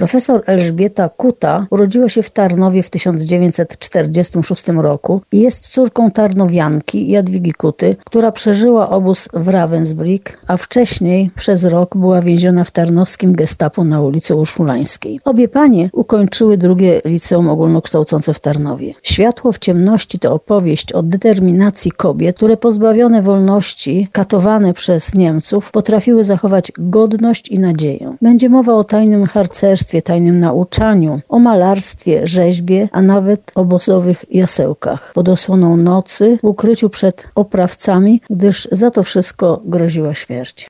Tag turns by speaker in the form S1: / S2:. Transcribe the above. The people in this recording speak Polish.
S1: Profesor Elżbieta Kuta urodziła się w Tarnowie w 1946 roku i jest córką tarnowianki Jadwigi Kuty, która przeżyła obóz w Ravensbrück, a wcześniej przez rok była więziona w tarnowskim gestapo na ulicy Urszulańskiej. Obie panie ukończyły drugie liceum ogólnokształcące w Tarnowie. Światło w ciemności to opowieść o determinacji kobiet, które pozbawione wolności, katowane przez Niemców, potrafiły zachować godność i nadzieję. Będzie mowa o tajnym harcerstwie, tajnym nauczaniu, o malarstwie, rzeźbie, a nawet obozowych jasełkach. Pod osłoną nocy, w ukryciu przed oprawcami, gdyż za to wszystko groziła śmierć.